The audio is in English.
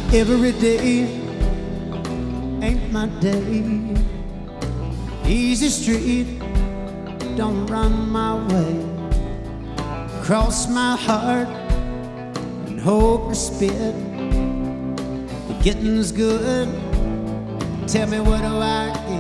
Every day ain't my day. Easy street, don't run my way. Cross my heart and hope to spit. The getting's good. Tell me, what do I get?